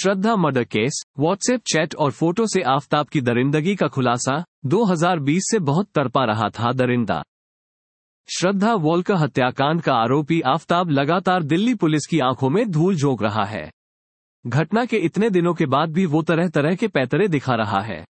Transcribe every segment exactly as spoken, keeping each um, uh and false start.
श्रद्धा murder case, WhatsApp chat और photo से आफताब की दरिंदगी का खुलासा। दो हज़ार बीस से बहुत तड़पा रहा था दरिंदा। श्रद्धा वोल्कर हत्याकांड का आरोपी आफताब लगातार दिल्ली पुलिस की आंखों में धूल झोंक रहा है। घटना के इतने दिनों के बाद भी वो तरह तरह के पैतरे दिखा रहा है।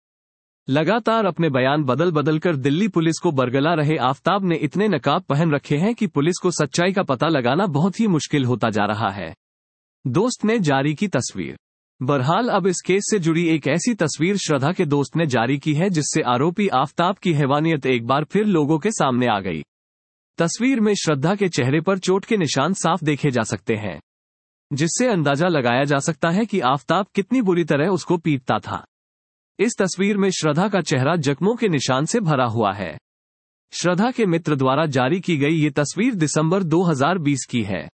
लगातार अपने बयान बदल बदल कर दिल्ली पुलिस को बरगला रहे आफताब ने इतने नकाब पहन रखे हैं कि पुलिस को सच्चाई का पता लगाना बहुत ही मुश्किल होता जा रहा है। दोस्त ने जारी की तस्वीर। बहरहाल अब इस केस से जुड़ी एक ऐसी तस्वीर श्रद्धा के दोस्त ने जारी की है जिससे आरोपी आफताब की हैवानियत एक बार फिर लोगों के सामने आ गई। तस्वीर में श्रद्धा के चेहरे पर चोट के निशान साफ देखे जा सकते हैं, जिससे अंदाजा लगाया जा सकता है कि आफताब कितनी बुरी तरह उसको पीटता था। इस तस्वीर में श्रद्धा का चेहरा जख्मों के निशान से भरा हुआ है। श्रद्धा के मित्र द्वारा जारी की गई ये तस्वीर दिसंबर दो हज़ार बीस की है।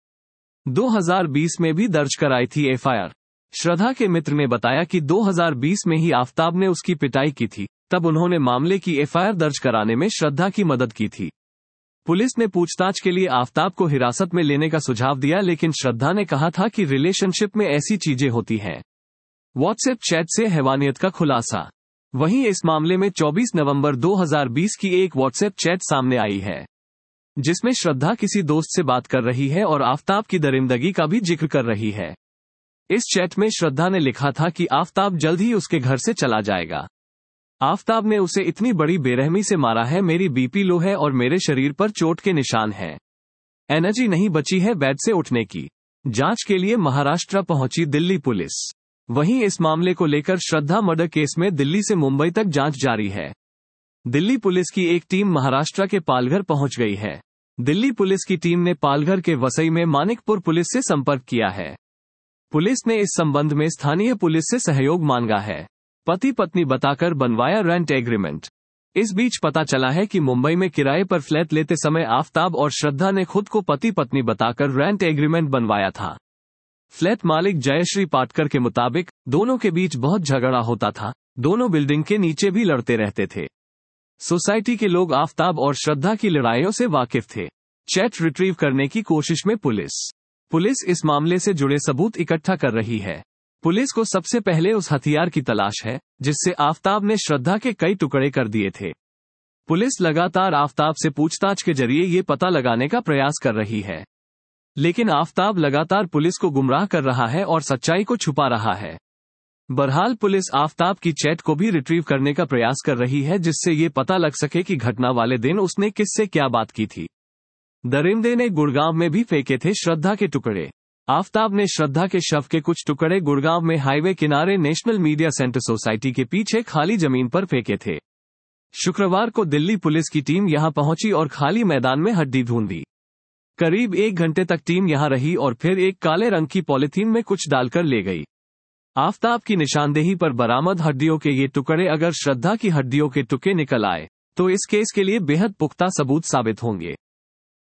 दो हज़ार बीस में भी दर्ज कराई थी एफ आई आर। श्रद्धा के मित्र ने बताया कि दो हज़ार बीस में ही आफताब ने उसकी पिटाई की थी, तब उन्होंने मामले की एफ आई आर दर्ज कराने में श्रद्धा की मदद की थी। पुलिस ने पूछताछ के लिए आफताब को हिरासत में लेने का सुझाव दिया, लेकिन श्रद्धा ने कहा था कि रिलेशनशिप में ऐसी चीजें होती हैं। व्हाट्सएप चैट से हैवानियत का खुलासा। वहीं इस मामले में चौबीस नवंबर दो हज़ार बीस की एक व्हाट्सएप चैट सामने आई है, जिसमें श्रद्धा किसी दोस्त से बात कर रही है और आफताब की दरिंदगी का भी जिक्र कर रही है। इस चैट में श्रद्धा ने लिखा था कि आफताब जल्द ही उसके घर से चला जाएगा। आफताब ने उसे इतनी बड़ी बेरहमी से मारा है, मेरी बीपी लो है और मेरे शरीर पर चोट के निशान हैं। एनर्जी नहीं बची है बेड से उठने की। जांच के लिए महाराष्ट्र पहुंची दिल्ली पुलिस। वहीं इस मामले को लेकर श्रद्धा मर्डर केस में दिल्ली से मुंबई तक जांच जारी है। दिल्ली पुलिस की एक टीम महाराष्ट्र के पालघर पहुंच गई है। दिल्ली पुलिस की टीम ने पालघर के वसई में मानिकपुर पुलिस से संपर्क किया है। पुलिस ने इस संबंध में स्थानीय पुलिस से सहयोग मांगा है। पति पत्नी बताकर बनवाया रेंट एग्रीमेंट। इस बीच पता चला है कि मुंबई में किराए पर फ्लैट लेते समय आफताब और श्रद्धा ने खुद को पति पत्नी बताकर रेंट एग्रीमेंट बनवाया था। फ्लैट मालिक जयश्री पाटकर के मुताबिक दोनों के बीच बहुत झगड़ा होता था। दोनों बिल्डिंग के नीचे भी लड़ते रहते थे। सोसाइटी के लोग आफताब और श्रद्धा की लड़ाइयों से वाकिफ थे। चैट रिट्रीव करने की कोशिश में पुलिस पुलिस इस मामले से जुड़े सबूत इकट्ठा कर रही है। पुलिस को सबसे पहले उस हथियार की तलाश है जिससे आफताब ने श्रद्धा के कई टुकड़े कर दिए थे। पुलिस लगातार आफताब से पूछताछ के जरिए ये पता लगाने का प्रयास कर रही है, लेकिन आफताब लगातार पुलिस को गुमराह कर रहा है और सच्चाई को छुपा रहा है। बहरहाल पुलिस आफताब की चैट को भी रिट्रीव करने का प्रयास कर रही है, जिससे ये पता लग सके कि घटना वाले दिन उसने किससे क्या बात की थी। दरिंदे ने गुड़गांव में भी फेंके थे श्रद्धा के टुकड़े। आफताब ने श्रद्धा के शव के कुछ टुकड़े गुड़गांव में हाईवे किनारे नेशनल मीडिया सेंटर सोसाइटी के पीछे खाली जमीन पर फेंके थे। शुक्रवार को दिल्ली पुलिस की टीम यहां पहुंची और खाली मैदान में हड्डी ढूंढी। करीब एक घंटे तक टीम यहां रही और फिर एक काले रंग की पॉलीथीन में कुछ डालकर ले गई। आफताब की निशानदेही पर बरामद हड्डियों के ये टुकड़े अगर श्रद्धा की हड्डियों के टुकड़े निकल आए तो इस केस के लिए बेहद पुख्ता सबूत साबित होंगे।